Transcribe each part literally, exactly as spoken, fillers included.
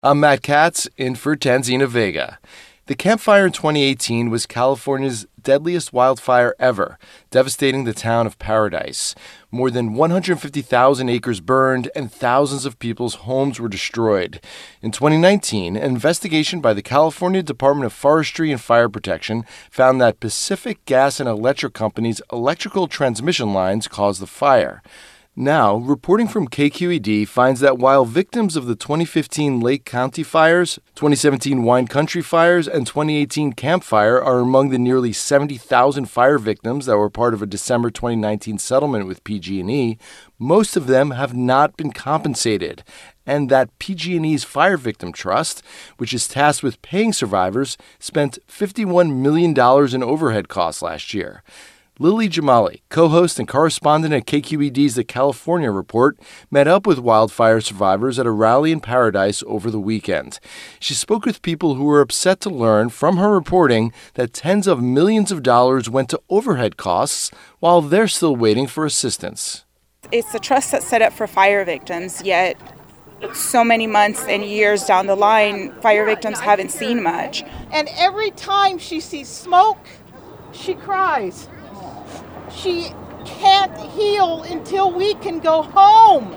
I'm Matt Katz, in for Tanzina Vega. The Camp Fire in twenty eighteen was California's deadliest wildfire ever, devastating the town of Paradise. More than one hundred fifty thousand acres burned and thousands of people's homes were destroyed. In twenty nineteen, an investigation by the California Department of Forestry and Fire Protection found that Pacific Gas and Electric Company's electrical transmission lines caused the fire. Now, reporting from K Q E D finds that while victims of the twenty fifteen Lake County fires, twenty seventeen Wine Country fires, and twenty eighteen Camp Fire are among the nearly seventy thousand fire victims that were part of a December twenty nineteen settlement with P G and E, most of them have not been compensated, and that P G and E's Fire Victim Trust, which is tasked with paying survivors, spent fifty-one million dollars in overhead costs last year. Lily Jamali, co-host and correspondent at K Q E D's The California Report, met up with wildfire survivors at a rally in Paradise over the weekend. She spoke with people who were upset to learn from her reporting that tens of millions of dollars went to overhead costs while they're still waiting for assistance. It's a trust that's set up for fire victims, yet so many months and years down the line, fire victims haven't seen much. And every time she sees smoke, she cries. She can't heal until we can go home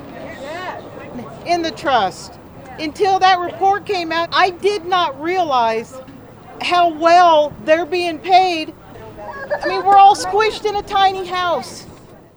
in the trust. Until that report came out, I did not realize how well they're being paid. I mean, we're all squished in a tiny house.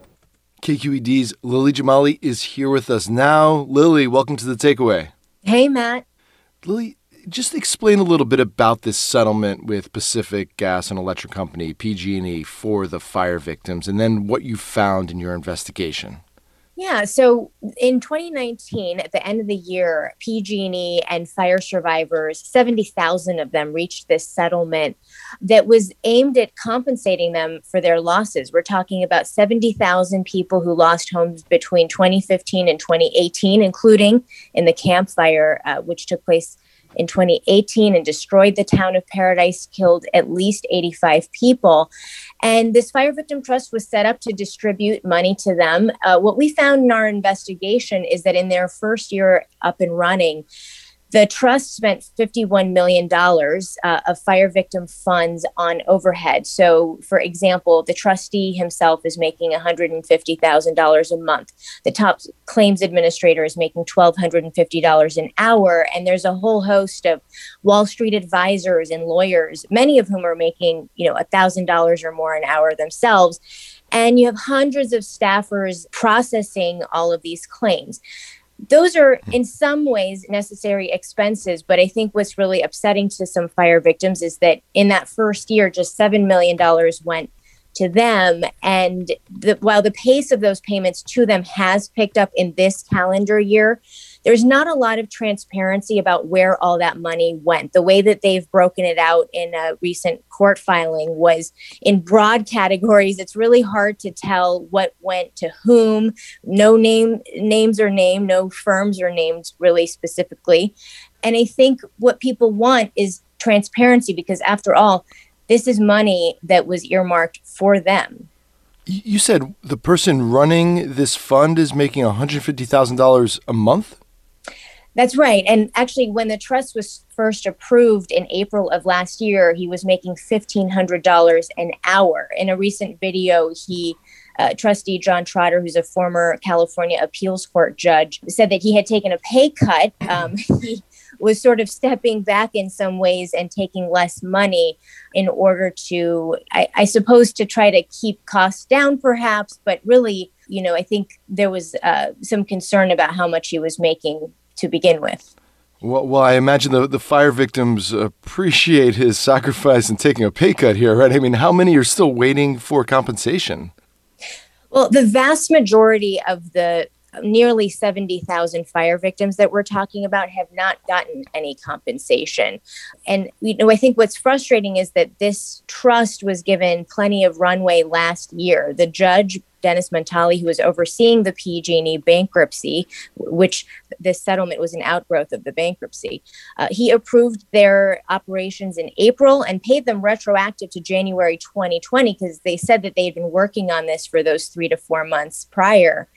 K Q E D's Lily Jamali is here with us now. Lily, welcome to The Takeaway. Hey, Matt. Lily, just explain a little bit about this settlement with Pacific Gas and Electric Company, P G and E, for the fire victims, and then what you found in your investigation. Yeah, so in twenty nineteen, at the end of the year, P G and E and fire survivors, seventy thousand of them reached this settlement that was aimed at compensating them for their losses. We're talking about seventy thousand people who lost homes between twenty fifteen and twenty eighteen, including in the Camp Fire, uh, which took place in twenty eighteen and destroyed the town of Paradise, killed at least eighty-five people. And this Fire Victim Trust was set up to distribute money to them. Uh, what we found in our investigation is that in their first year up and running, the trust spent fifty-one million dollars uh, of fire victim funds on overhead. So, for example, the trustee himself is making one hundred fifty thousand dollars a month. The top claims administrator is making one thousand two hundred fifty dollars an hour. And there's a whole host of Wall Street advisors and lawyers, many of whom are making, you know, one thousand dollars or more an hour themselves. And you have hundreds of staffers processing all of these claims. Those are in some ways necessary expenses, but I think what's really upsetting to some fire victims is that in that first year, just seven million dollars went to them. And the, while the pace of those payments to them has picked up in this calendar year, there's not a lot of transparency about where all that money went. The way that they've broken it out in a recent court filing was in broad categories. It's really hard to tell what went to whom. No name names are named, no firms are named really specifically. And I think what people want is transparency because after all, this is money that was earmarked for them. You said the person running this fund is making one hundred fifty thousand dollars a month? That's right. And actually, when the trust was first approved in April of last year, he was making fifteen hundred dollars an hour. In a recent video, he, uh, trustee John Trotter, who's a former California appeals court judge, said that he had taken a pay cut. Um, he was sort of stepping back in some ways and taking less money in order to, I, I suppose, to try to keep costs down, perhaps. But really, you know, I think there was uh, some concern about how much he was making to begin with. Well, well, I imagine the, the fire victims appreciate his sacrifice and taking a pay cut here, right? I mean, how many are still waiting for compensation? Well, the vast majority of the nearly seventy thousand fire victims that we're talking about have not gotten any compensation. And, you know, I think what's frustrating is that this trust was given plenty of runway last year. The judge, Dennis Montali, who was overseeing the P G and E bankruptcy, which this settlement was an outgrowth of the bankruptcy, uh, he approved their operations in April and paid them retroactive to January twenty twenty because they said that they had been working on this for those three to four months prior.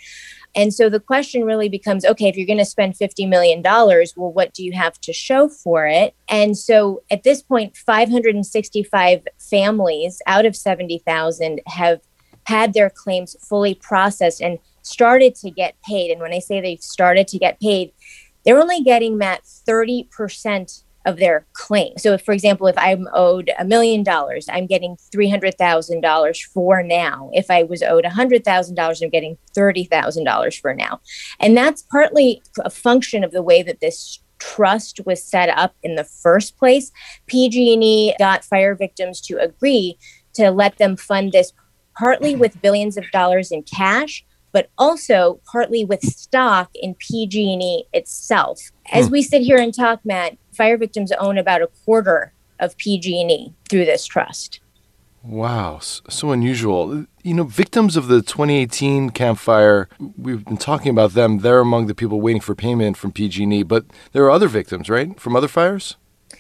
And so the question really becomes, okay, if you're going to spend fifty million dollars, well, what do you have to show for it? And so at this point, five hundred sixty-five families out of seventy thousand have had their claims fully processed and started to get paid. And when I say they've started to get paid, they're only getting that thirty percent of their claim. So if, for example, if I'm owed a million dollars, I'm getting three hundred thousand dollars for now. If I was owed one hundred thousand dollars, I'm getting thirty thousand dollars for now. And that's partly a function of the way that this trust was set up in the first place. P G and E got fire victims to agree to let them fund this partly with billions of dollars in cash, but also partly with stock in P G and E itself. As hmm. we sit here and talk, Matt, fire victims own about a quarter of P G and E through this trust. Wow, so unusual. You know, victims of the twenty eighteen Camp Fire, we've been talking about them. They're among the people waiting for payment from P G and E, but there are other victims, right, from other fires?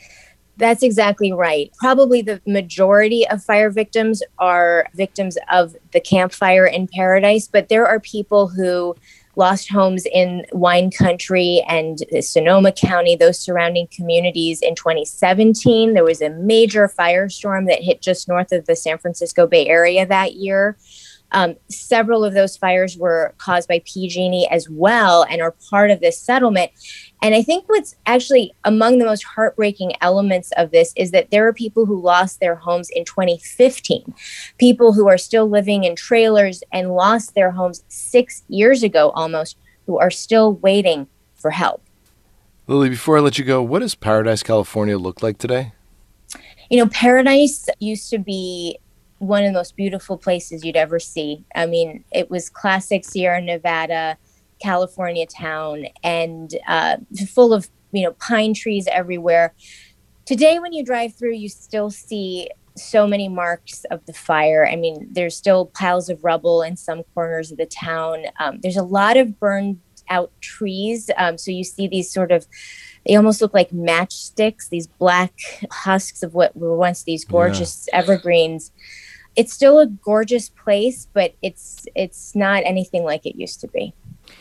That's exactly right. Probably the majority of fire victims are victims of the Camp Fire in Paradise, but there are people who lost homes in wine country and Sonoma County, those surrounding communities in twenty seventeen. There was a major firestorm that hit just north of the San Francisco Bay Area that year. Um, several of those fires were caused by P G and E as well and are part of this settlement. And I think what's actually among the most heartbreaking elements of this is that there are people who lost their homes in twenty fifteen, people who are still living in trailers and lost their homes six years ago almost, who are still waiting for help. Lily, before I let you go, what does Paradise, California look like today? You know, Paradise used to be one of the most beautiful places you'd ever see. I mean, it was classic Sierra Nevada, California town, and uh, full of, you know, pine trees everywhere. Today, when you drive through, you still see so many marks of the fire. I mean, there's still piles of rubble in some corners of the town. Um, there's a lot of burned out trees. Um, so you see these sort of, they almost look like matchsticks, these black husks of what were once these gorgeous yeah. evergreens. It's still a gorgeous place, but it's it's not anything like it used to be.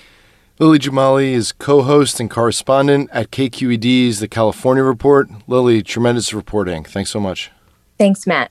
Lily Jamali is co-host and correspondent at K Q E D's The California Report. Lily, tremendous reporting. Thanks so much. Thanks, Matt.